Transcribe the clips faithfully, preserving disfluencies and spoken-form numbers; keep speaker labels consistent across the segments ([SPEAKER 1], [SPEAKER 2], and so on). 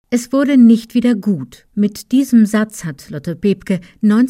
[SPEAKER 1] Es wurde nicht wieder gut. Mit diesem Satz hat Lotte Pepke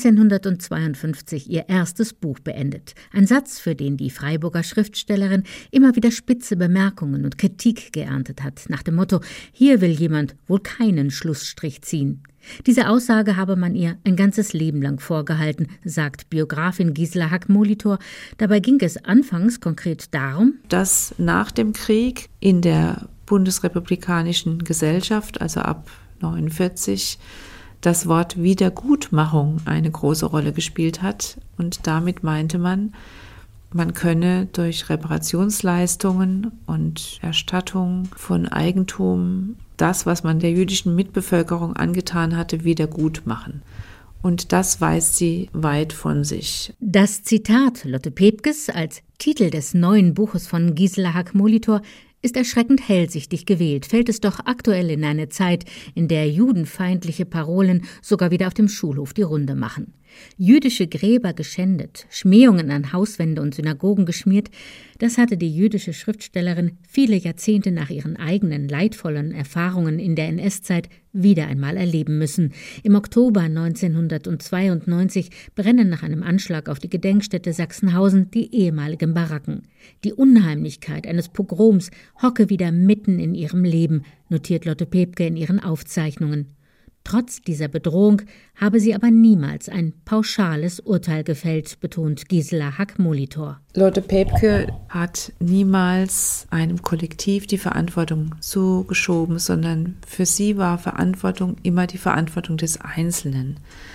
[SPEAKER 1] neunzehnhundertzweiundfünfzig ihr erstes Buch beendet. Ein Satz, für den die Freiburger Schriftstellerin immer wieder spitze Bemerkungen und Kritik geerntet hat, nach dem Motto: Hier will jemand wohl keinen Schlussstrich ziehen. Diese Aussage habe man ihr ein ganzes Leben lang vorgehalten, sagt Biografin Gisela Hack-Molitor. Dabei ging es anfangs konkret darum,
[SPEAKER 2] dass nach dem Krieg in der bundesrepublikanischen Gesellschaft, also ab neunundvierzig, das Wort Wiedergutmachung eine große Rolle gespielt hat. Und damit meinte man, man könne durch Reparationsleistungen und Erstattung von Eigentum das, was man der jüdischen Mitbevölkerung angetan hatte, wiedergutmachen. Und das weist sie weit von sich.
[SPEAKER 1] Das Zitat Lotte Pepkes als Titel des neuen Buches von Gisela Hack-Molitor ist erschreckend hellsichtig gewählt, fällt es doch aktuell in eine Zeit, in der judenfeindliche Parolen sogar wieder auf dem Schulhof die Runde machen. Jüdische Gräber geschändet, Schmähungen an Hauswände und Synagogen geschmiert, das hatte die jüdische Schriftstellerin viele Jahrzehnte nach ihren eigenen leidvollen Erfahrungen in der N S-Zeit wieder einmal erleben müssen. Im Oktober neunzehnhundertzweiundneunzig brennen nach einem Anschlag auf die Gedenkstätte Sachsenhausen die ehemaligen Baracken. Die Unheimlichkeit eines Pogroms hocke wieder mitten in ihrem Leben, notiert Lotte Pepke in ihren Aufzeichnungen. Trotz dieser Bedrohung habe sie aber niemals ein pauschales Urteil gefällt, betont Gisela Hack-Molitor.
[SPEAKER 2] Lotte Pepke hat niemals einem Kollektiv die Verantwortung zugeschoben, sondern für sie war Verantwortung immer die Verantwortung des Einzelnen.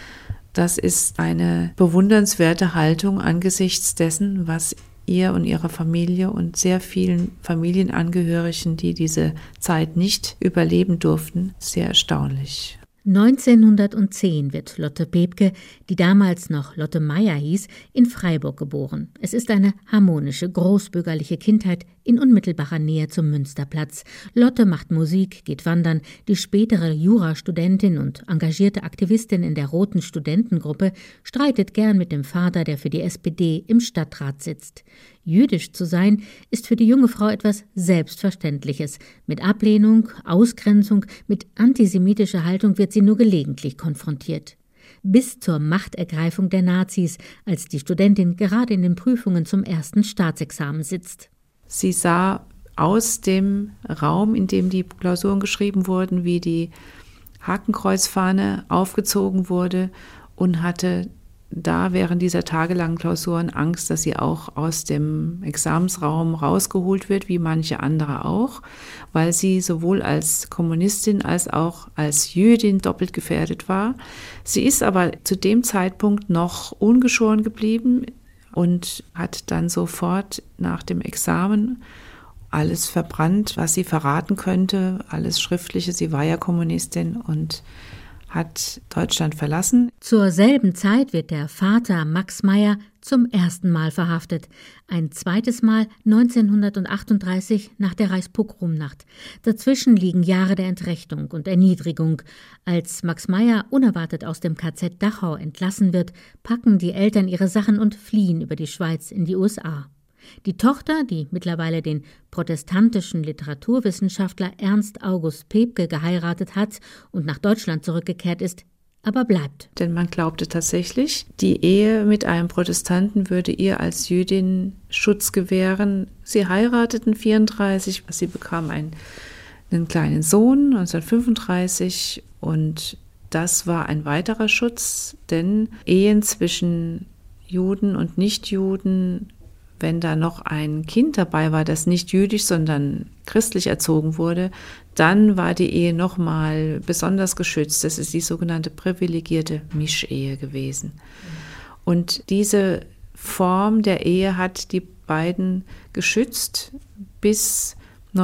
[SPEAKER 2] Das ist eine bewundernswerte Haltung angesichts dessen, was ihr und ihrer Familie und sehr vielen Familienangehörigen, die diese Zeit nicht überleben durften, sehr erstaunlich.
[SPEAKER 1] neunzehnhundertzehn wird Lotte Pepke, die damals noch Lotte Meyer hieß, in Freiburg geboren. Es ist eine harmonische, großbürgerliche Kindheit in unmittelbarer Nähe zum Münsterplatz. Lotte macht Musik, geht wandern. Die spätere Jurastudentin und engagierte Aktivistin in der Roten Studentengruppe streitet gern mit dem Vater, der für die S P D im Stadtrat sitzt. Jüdisch zu sein, ist für die junge Frau etwas Selbstverständliches. Mit Ablehnung, Ausgrenzung, mit antisemitischer Haltung wird sie nur gelegentlich konfrontiert. Bis zur Machtergreifung der Nazis, als die Studentin gerade in den Prüfungen zum ersten Staatsexamen sitzt.
[SPEAKER 2] Sie sah aus dem Raum, in dem die Klausuren geschrieben wurden, wie die Hakenkreuzfahne aufgezogen wurde und hatte da während dieser tagelangen Klausuren Angst, dass sie auch aus dem Examensraum rausgeholt wird, wie manche andere auch, weil sie sowohl als Kommunistin als auch als Jüdin doppelt gefährdet war. Sie ist aber zu dem Zeitpunkt noch ungeschoren geblieben und hat dann sofort nach dem Examen alles verbrannt, was sie verraten könnte, alles Schriftliche. Sie war ja Kommunistin und hat Deutschland verlassen.
[SPEAKER 1] Zur selben Zeit wird der Vater Max Meyer zum ersten Mal verhaftet. Ein zweites Mal neunzehnhundertachtunddreißig nach der Reichspogromnacht. Dazwischen liegen Jahre der Entrechtung und Erniedrigung. Als Max Meyer unerwartet aus dem K Z Dachau entlassen wird, packen die Eltern ihre Sachen und fliehen über die Schweiz in die U S A. Die Tochter, die mittlerweile den protestantischen Literaturwissenschaftler Ernst August Pepke geheiratet hat und nach Deutschland zurückgekehrt ist, aber bleibt.
[SPEAKER 2] Denn man glaubte tatsächlich, die Ehe mit einem Protestanten würde ihr als Jüdin Schutz gewähren. Sie heirateten vierunddreißig, sie bekam einen, einen kleinen Sohn neunzehnhundertfünfunddreißig und das war ein weiterer Schutz, denn Ehen zwischen Juden und Nichtjuden, wenn da noch ein Kind dabei war, das nicht jüdisch, sondern christlich erzogen wurde, dann war die Ehe nochmal besonders geschützt. Das ist die sogenannte privilegierte Mischehe gewesen. Und diese Form der Ehe hat die beiden geschützt bis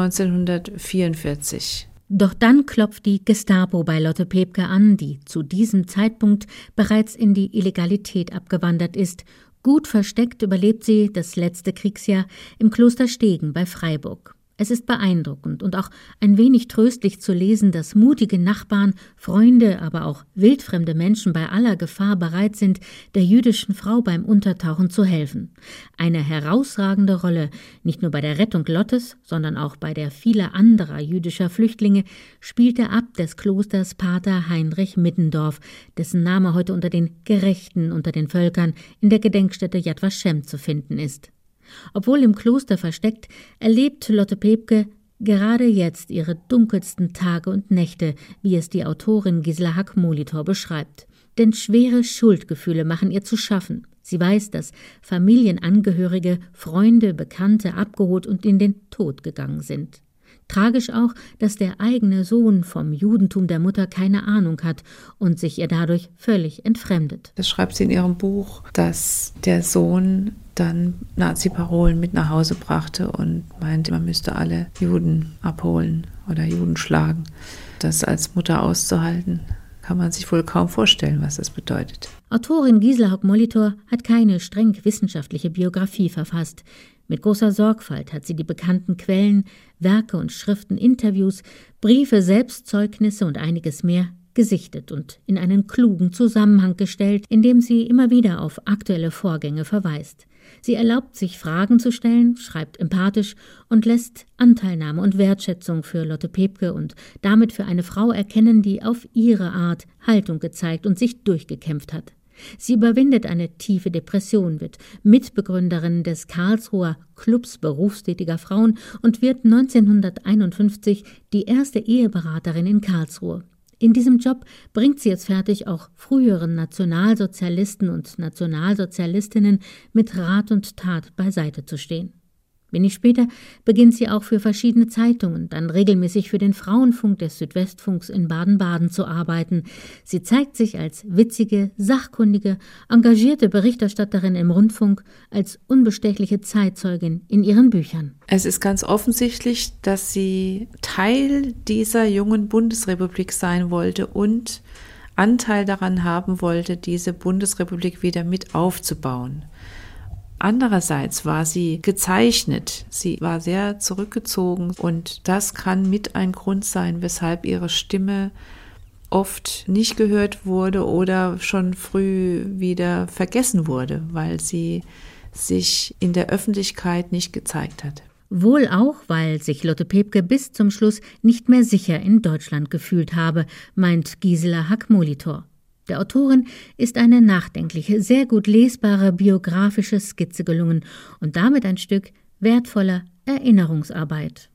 [SPEAKER 2] neunzehnhundertvierundvierzig.
[SPEAKER 1] Doch dann klopft die Gestapo bei Lotte Pepke an, die zu diesem Zeitpunkt bereits in die Illegalität abgewandert ist. Gut versteckt überlebt sie das letzte Kriegsjahr im Kloster Stegen bei Freiburg. Es ist beeindruckend und auch ein wenig tröstlich zu lesen, dass mutige Nachbarn, Freunde, aber auch wildfremde Menschen bei aller Gefahr bereit sind, der jüdischen Frau beim Untertauchen zu helfen. Eine herausragende Rolle, nicht nur bei der Rettung Lottes, sondern auch bei der vieler anderer jüdischer Flüchtlinge, spielt der Abt des Klosters Pater Heinrich Middendorf, dessen Name heute unter den Gerechten unter den Völkern in der Gedenkstätte Yad Vashem zu finden ist. Obwohl im Kloster versteckt, erlebt Lotte Pepke gerade jetzt ihre dunkelsten Tage und Nächte, wie es die Autorin Gisela Hack-Molitor beschreibt. Denn schwere Schuldgefühle machen ihr zu schaffen. Sie weiß, dass Familienangehörige, Freunde, Bekannte abgeholt und in den Tod gegangen sind. Tragisch auch, dass der eigene Sohn vom Judentum der Mutter keine Ahnung hat und sich ihr dadurch völlig entfremdet.
[SPEAKER 2] Das schreibt sie in ihrem Buch, dass der Sohn dann Nazi-Parolen mit nach Hause brachte und meinte, man müsste alle Juden abholen oder Juden schlagen. Das als Mutter auszuhalten, kann man sich wohl kaum vorstellen, was das bedeutet.
[SPEAKER 1] Autorin Gisela Hack-Molitor hat keine streng wissenschaftliche Biografie verfasst. Mit großer Sorgfalt hat sie die bekannten Quellen, Werke und Schriften, Interviews, Briefe, Selbstzeugnisse und einiges mehr gesichtet und in einen klugen Zusammenhang gestellt, indem sie immer wieder auf aktuelle Vorgänge verweist. Sie erlaubt sich, Fragen zu stellen, schreibt empathisch und lässt Anteilnahme und Wertschätzung für Lotte Pepke und damit für eine Frau erkennen, die auf ihre Art Haltung gezeigt und sich durchgekämpft hat. Sie überwindet eine tiefe Depression, wird Mitbegründerin des Karlsruher Clubs berufstätiger Frauen und wird neunzehnhunderteinundfünfzig die erste Eheberaterin in Karlsruhe. In diesem Job bringt sie es fertig, auch früheren Nationalsozialisten und Nationalsozialistinnen mit Rat und Tat beiseite zu stehen. Wenig später beginnt sie auch für verschiedene Zeitungen, dann regelmäßig für den Frauenfunk des Südwestfunks in Baden-Baden zu arbeiten. Sie zeigt sich als witzige, sachkundige, engagierte Berichterstatterin im Rundfunk, als unbestechliche Zeitzeugin in ihren Büchern.
[SPEAKER 2] Es ist ganz offensichtlich, dass sie Teil dieser jungen Bundesrepublik sein wollte und Anteil daran haben wollte, diese Bundesrepublik wieder mit aufzubauen. Andererseits war sie gezeichnet, sie war sehr zurückgezogen und das kann mit ein Grund sein, weshalb ihre Stimme oft nicht gehört wurde oder schon früh wieder vergessen wurde, weil sie sich in der Öffentlichkeit nicht gezeigt hat.
[SPEAKER 1] Wohl auch, weil sich Lotte Pepke bis zum Schluss nicht mehr sicher in Deutschland gefühlt habe, meint Gisela Hack-Molitor. Der Autorin ist eine nachdenkliche, sehr gut lesbare biografische Skizze gelungen und damit ein Stück wertvoller Erinnerungsarbeit.